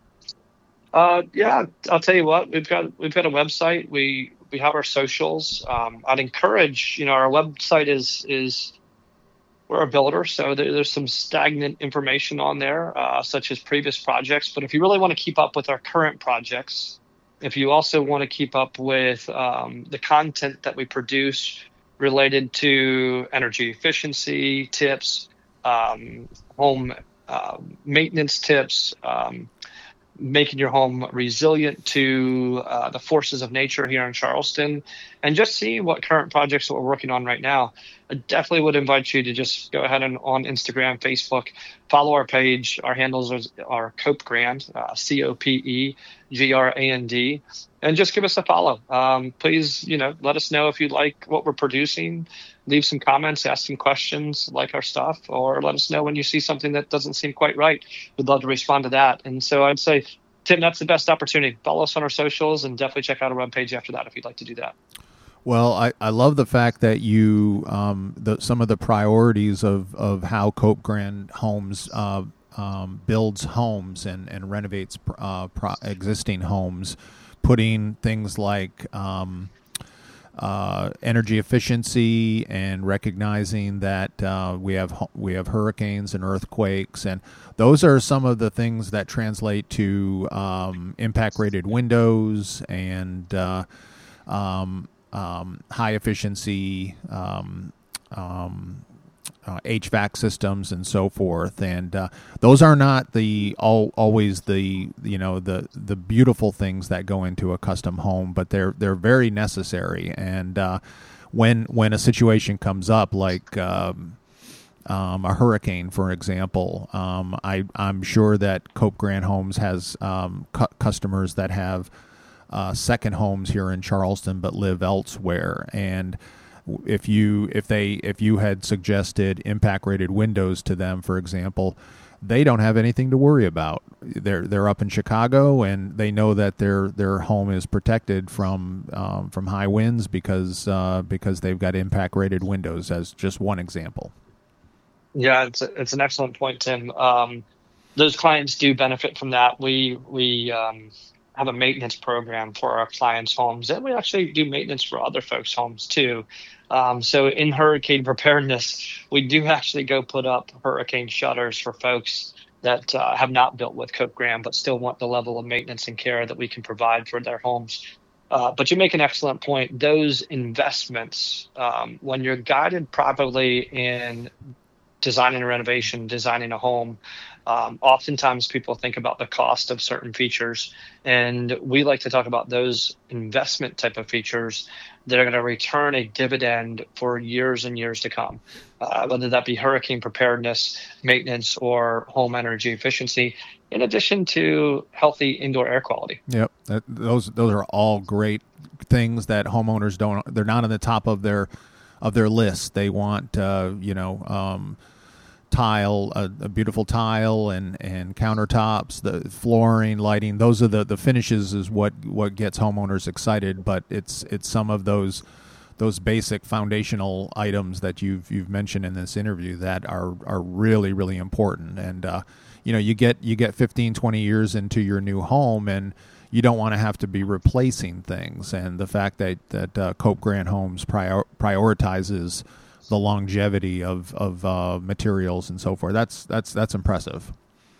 Uh, yeah, I'll tell you what, we've got, we've got a website. We, we have our socials. Um, I'd encourage, you know, our website is, is, we're a builder, so there, there's some stagnant information on there, uh, such as previous projects. But if you really want to keep up with our current projects, if you also want to keep up with, um, the content that we produce related to energy efficiency tips, um, home uh, maintenance tips, um, making your home resilient to uh, the forces of nature here in Charleston, and just see what current projects that we're working on right now. I definitely would invite you to just go ahead and on Instagram, Facebook, follow our page. Our handles are, are Cope Grand, uh, C O P E G R A N D, and just give us a follow. Um, please, you know, let us know if you like what we're producing. Leave some comments, ask some questions, like our stuff, or let us know when you see something that doesn't seem quite right. We'd love to respond to that. And so I'd say, Tim, that's the best opportunity. Follow us on our socials and definitely check out our webpage after that if you'd like to do that. Well, I, I love the fact that you, um, the, some of the priorities of, of how Cope Grand Homes uh, um, builds homes and, and renovates uh, pro- existing homes, putting things like um, uh, energy efficiency and recognizing that uh, we have we have hurricanes and earthquakes, and those are some of the things that translate to um, impact rated windows and uh, um, um, high efficiency um, um, uh, H V A C systems and so forth. And uh, those are not the all, always the you know the the beautiful things that go into a custom home, but they're they're very necessary. And uh, when when a situation comes up like um, um, a hurricane, for example, um, I I'm sure that Cope Grand Homes has um, cu- customers that have uh, second homes here in Charleston but live elsewhere. And if you if they if you had suggested impact rated windows to them, for example, they don't have anything to worry about. They're they're up in Chicago and they know that their their home is protected from um, from high winds because uh, because they've got impact rated windows, as just one example. Yeah, it's a, it's an excellent point, Tim. Um, those clients do benefit from that. We we um, have a maintenance program for our clients' homes, and we actually do maintenance for other folks' homes too. Um, so in hurricane preparedness, we do actually go put up hurricane shutters for folks that uh, have not built with Cope Grand but still want the level of maintenance and care that we can provide for their homes. Uh, but you make an excellent point. Those investments, um, when you're guided properly in designing a renovation, designing a home, um, oftentimes people think about the cost of certain features. And we like to talk about those investment type of features that are going to return a dividend for years and years to come, uh, whether that be hurricane preparedness, maintenance, or home energy efficiency, in addition to healthy indoor air quality. Yep, that, those those are all great things that homeowners don't. They're not on the top of their of their list. They want, uh, you know, um, tile, a, a beautiful tile, and, and countertops, the flooring, lighting. Those are the, the finishes is what, what gets homeowners excited. But it's it's some of those those basic foundational items that you've you've mentioned in this interview that are are really really important. And uh, you know, you get you get fifteen, twenty years into your new home, and you don't want to have to be replacing things. And the fact that that uh, Cope Grand Homes prior, prioritizes the longevity of of uh, materials and so forth, that's that's that's impressive.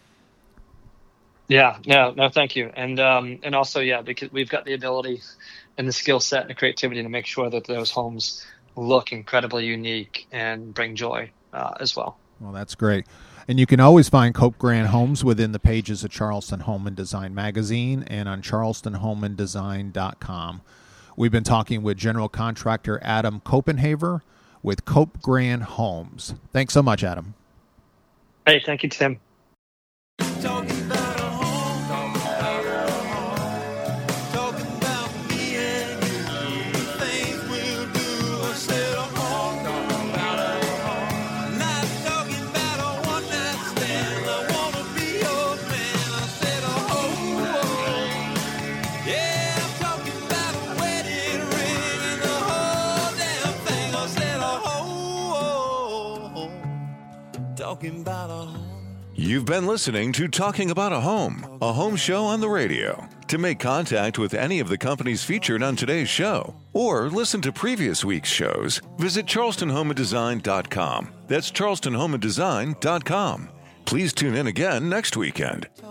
Yeah, no, no, thank you, and um, and also, yeah, because we've got the ability and the skill set and the creativity to make sure that those homes look incredibly unique and bring joy uh, as well. Well, that's great. And you can always find Cope Grand Homes within the pages of Charleston Home and Design magazine and on charleston home and design dot com. We've been talking with general contractor Adam Copenhaver with Cope Grand Homes. Thanks so much, Adam. Hey, thank you, Tim. You've been listening to Talking About a Home, a home show on the radio. To make contact with any of the companies featured on today's show, or listen to previous week's shows, visit charleston home and design dot com. That's charleston home and design dot com. Please tune in again next weekend.